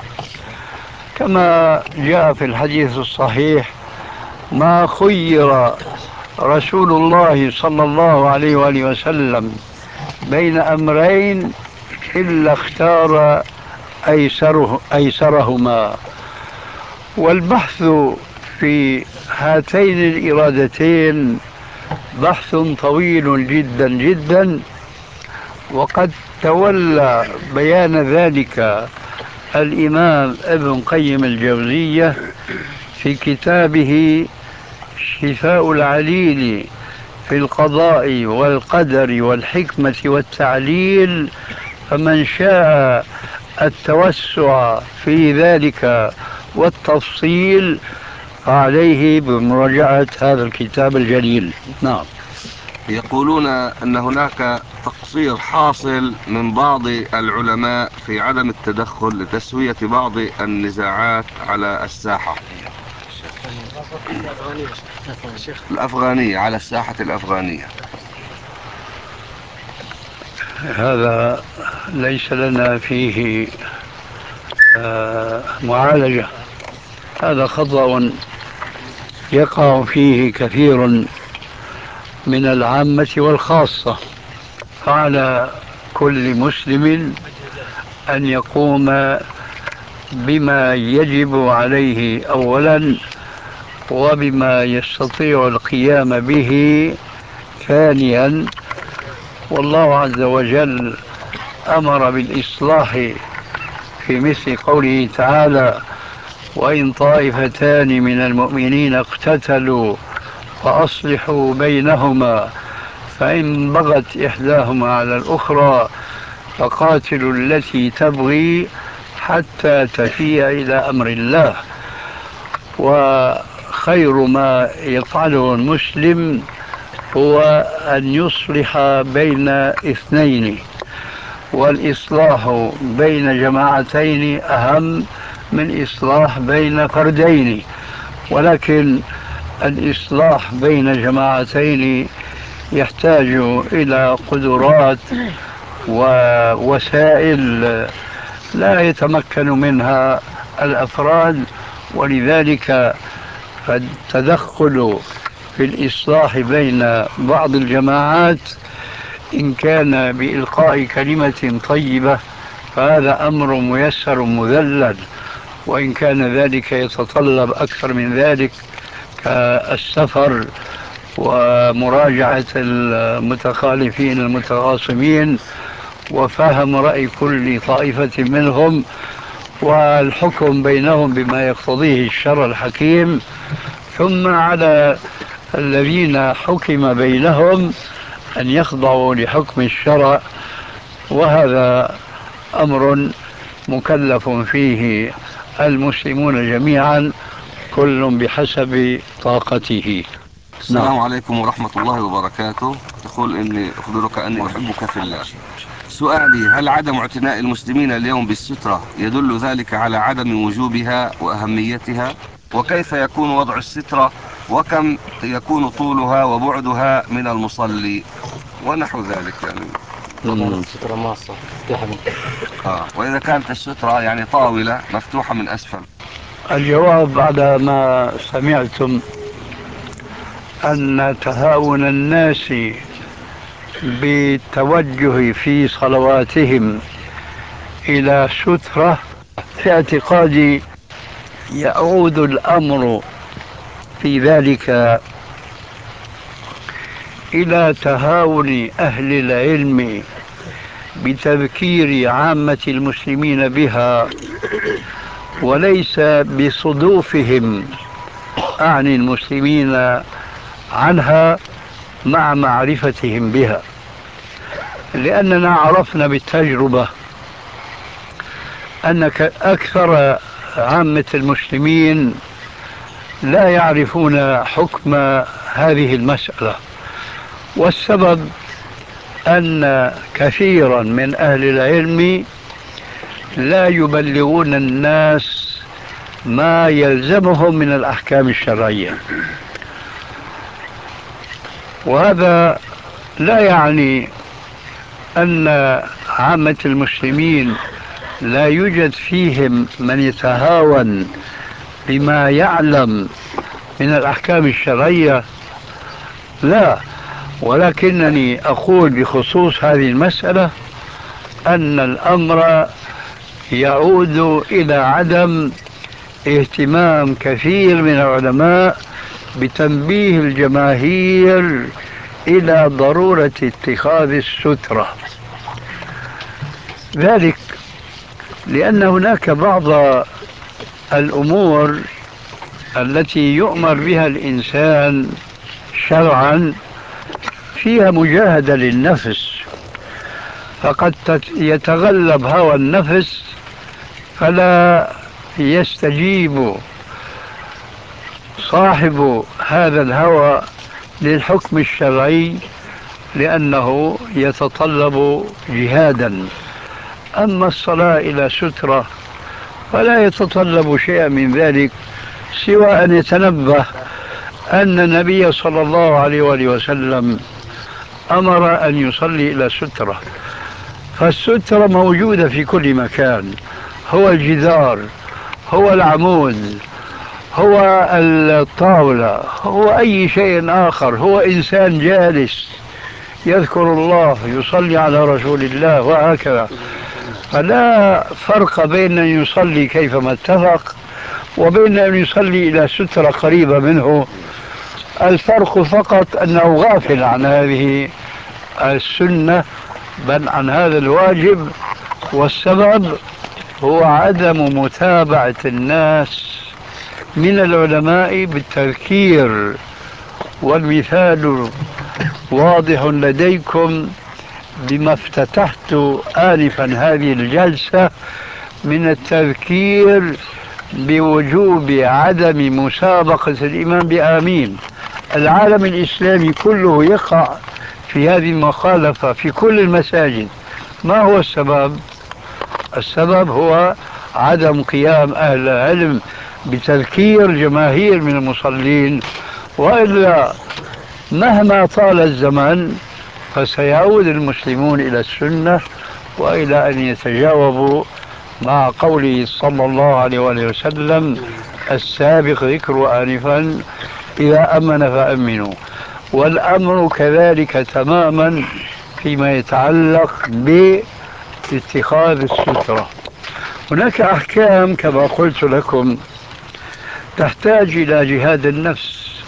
كما جاء في الحديث الصحيح: ما خير رسول الله صلى الله عليه وآله وسلم بين أمرين إلا اختار أيسره أيسرهما. والبحث في هاتين الإرادتين بحث طويل جدا جدا، وقد تولى بيان ذلك الإمام ابن قيم الجوزية في كتابه شفاء العليل في القضاء والقدر والحكمة والتعليل. فمن شاء التوسع في ذلك والتفصيل فعليه بمراجعة هذا الكتاب الجليل. نعم. يقولون أن هناك تقصير حاصل من بعض العلماء في عدم التدخل لتسوية بعض النزاعات على الساحة الأفغانية، على الساحة الأفغانية. هذا ليس لنا فيه آه معالجة. هذا خطأ يقع فيه كثير من العامة والخاصة. فعلى كل مسلم أن يقوم بما يجب عليه أولا، وبما يستطيع القيام به ثانيا. والله عز وجل أمر بالإصلاح في مثل قوله تعالى: وإن طائفتان من المؤمنين اقتتلوا فأصلحوا بينهما فإن بغت إحداهما على الأخرى فقاتلوا التي تبغي حتى تفيء إلى أمر الله. وخير ما يفعله المسلم هو أن يصلح بين اثنين، والإصلاح بين جماعتين أهم من إصلاح بين فردين. ولكن الإصلاح بين جماعتين يحتاج إلى قدرات ووسائل لا يتمكن منها الأفراد، ولذلك فالتدخل في الإصلاح بين بعض الجماعات إن كان بإلقاء كلمة طيبة فهذا أمر ميسر مذلل، وإن كان ذلك يتطلب أكثر من ذلك كالسفر ومراجعة المتخالفين المتخاصمين وفهم رأي كل طائفة منهم والحكم بينهم بما يقتضيه الشرع الحكيم، ثم على الذين حكم بينهم أن يخضعوا لحكم الشرع، وهذا أمر مكلف فيه المسلمون جميعا كل بحسب طاقته. السلام عليكم ورحمة الله وبركاته. تقول إني أخبرك أني أحبك في الله. سؤالي: هل عدم اعتناء المسلمين اليوم بالسترة يدل ذلك على عدم وجوبها وأهميتها؟ وكيف يكون وضع السترة؟ وكم يكون طولها وبعدها من المصلي؟ ونحو ذلك يعني. السترة ماصة مفتوحة من آه. وإذا كانت السترة يعني طاولة مفتوحة من أسفل؟ الجواب بعد ما سمعتم أن تهاون الناس بالتوجه في صلواتهم إلى سترة، في اعتقادي يعود الأمر في ذلك إلى تهاون أهل العلم بتذكير عامة المسلمين بها، وليس بصدوفهم عن المسلمين عنها مع معرفتهم بها. لأننا عرفنا بالتجربة أن أكثر عامة المسلمين لا يعرفون حكم هذه المسألة، والسبب أن كثيرا من أهل العلم لا يبلغون الناس ما يلزمهم من الأحكام الشرعية. وهذا لا يعني أن عامة المسلمين لا يوجد فيهم من يتهاون بما يعلم من الأحكام الشرعية، لا، ولكنني أقول بخصوص هذه المسألة أن الأمر يعود إلى عدم اهتمام كثير من العلماء بتنبيه الجماهير إلى ضرورة اتخاذ السترة. ذلك لأن هناك بعض الأمور التي يؤمر بها الإنسان شرعا فيها مجاهدة للنفس، فقد يتغلب هوى النفس فلا يستجيب صاحب هذا الهوى للحكم الشرعي لأنه يتطلب جهادا. أما الصلاة إلى سترة فلا يتطلب شيئا من ذلك سوى أن يتنبه أن النبي صلى الله عليه وآله وسلم أمر أن يصلي إلى سترة، فالسترة موجودة في كل مكان، هو الجدار، هو العمود، هو الطاولة، هو أي شيء آخر، هو إنسان جالس يذكر الله يصلي على رسول الله وهكذا. فلا فرق بين أن يصلي كيفما اتفق وبين أن يصلي إلى سترة قريبة منه. الفرق فقط أنه غافل عن هذه السنة بل عن هذا الواجب، والسبب هو عدم متابعة الناس من العلماء بالتذكير. والمثال واضح لديكم بما افتتحت آنفا هذه الجلسة من التذكير بوجوب عدم مسابقة الإمام بآمين. العالم الإسلامي كله يقع في هذه المخالفة في كل المساجد. ما هو السبب؟ السبب هو عدم قيام أهل العلم بتذكير جماهير من المصلين، وإلا مهما طال الزمن فسيعود المسلمون إلى السنة وإلى أن يتجاوبوا مع قوله صلى الله عليه وآله وسلم السابق ذكر آنفا إذا أمن فأمنوا. والأمر كذلك تماما فيما يتعلق باتخاذ السترة. هناك أحكام كما قلت لكم تحتاج إلى جهاد النفس،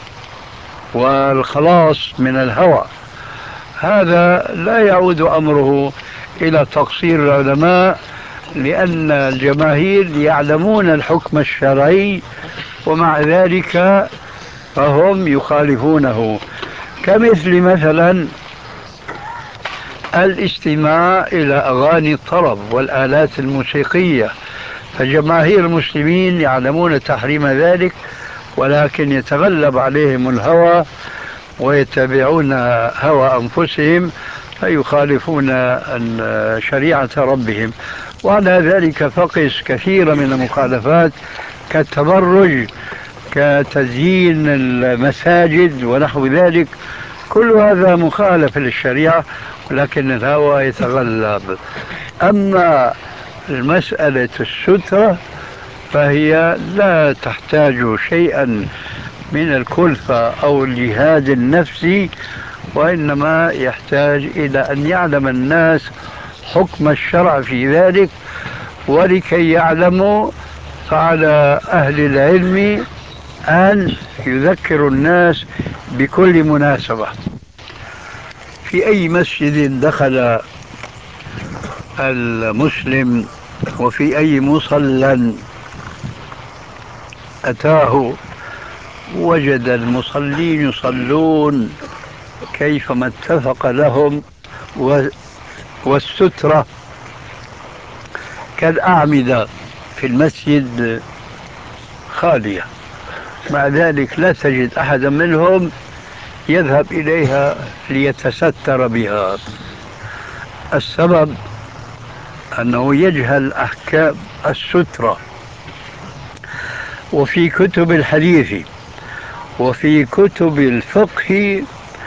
والخلاص من الهوى. هذا لا يعود أمره إلى تقصير العلماء، لأن الجماهير يعلمون الحكم الشرعي ومع ذلك فهم يخالفونه، كمثل مثلا الاستماع إلى أغاني الطرب والآلات الموسيقية، فجماهير المسلمين يعلمون تحريم ذلك ولكن يتغلب عليهم الهوى ويتبعون هوى أنفسهم فيخالفون شريعة ربهم. وعلى ذلك فقس كثير من المخالفات كالتبرج، كتزيين المساجد ونحو ذلك، كل هذا مخالف للشريعة ولكن الهوى يتغلب. أما المسألة السترة فهي لا تحتاج شيئا من الكلفة أو الجهاد النفسي، وإنما يحتاج إلى أن يعلم الناس حكم الشرع في ذلك، ولكي يعلموا فعلى أهل العلم أن يذكروا الناس بكل مناسبة. في أي مسجد دخل المسلم وفي أي مصلى أتاه وجد المصلين يصلون كيفما اتفق لهم، والسترة كالأعمدة في المسجد خالية، مع ذلك لا تجد أحدا منهم يذهب إليها ليتستر بها. السبب أنه يجهل أحكام السترة. وفي كتب الحديث وفي كتب الفقه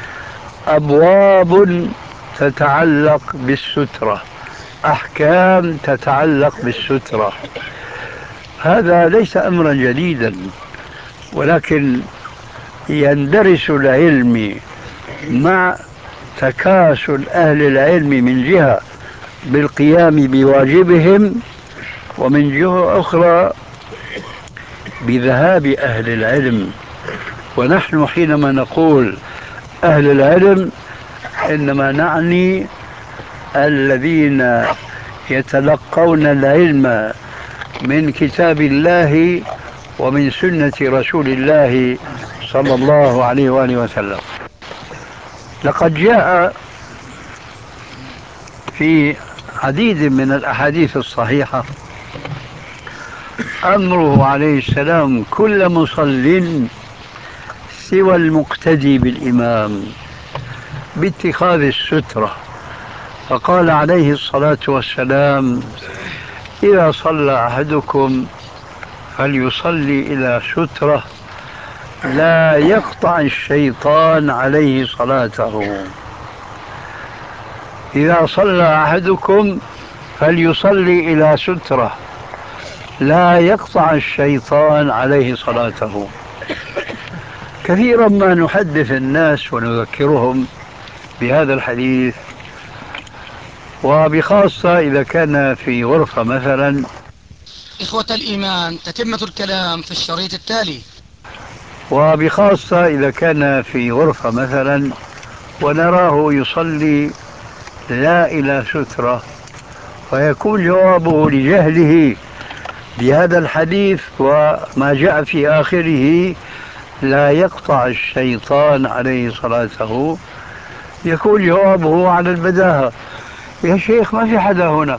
أبواب تتعلق بالسترة، أحكام تتعلق بالسترة. هذا ليس أمرا جديدا، ولكن يندرس العلم مع تكاسل أهل العلم من جهة بالقيام بواجبهم، ومن جهة أخرى بذهاب أهل العلم. ونحن حينما نقول أهل العلم إنما نعني الذين يتلقون العلم من كتاب الله ومن سنة رسول الله صلى الله عليه وآله وسلم. لقد جاء في عديد من الأحاديث الصحيحة أمره عليه السلام كل مصل سوى المقتدي بالإمام باتخاذ السترة، فقال عليه الصلاة والسلام: إذا صلى أحدكم فليصلي إلى سترة لا يقطع الشيطان عليه صلاته. إذا صلى أحدكم فليصلي إلى سترة لا يقطع الشيطان عليه صلاته. كثيرا ما نحدث الناس ونذكرهم بهذا الحديث، وبخاصة إذا كان في غرفة مثلا. إخوة الإيمان، تتمة الكلام في الشريط التالي. وبخاصة إذا كان في غرفة مثلا ونراه يصلي لا إلى سترة، فيكون جوابه لجهله بهذا الحديث وما جاء في آخره لا يقطع الشيطان عليه صلاته، يكون جوابه على البداهة: يا شيخ ما في حدا هنا.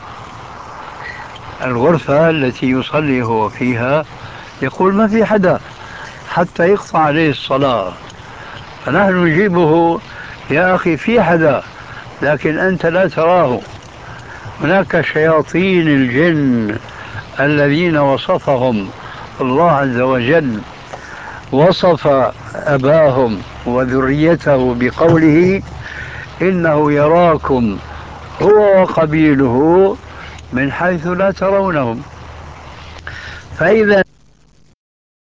الغرفة التي يصلي هو فيها يقول ما في حدا حتى يقطع عليه الصلاة، فنحن نجيبه: يا أخي في حدا لكن أنت لا تراه. هناك شياطين الجن الذين وصفهم الله عز وجل، وصف أباهم وذريته بقوله: إنه يراكم هو وقبيله من حيث لا ترونهم. فإذا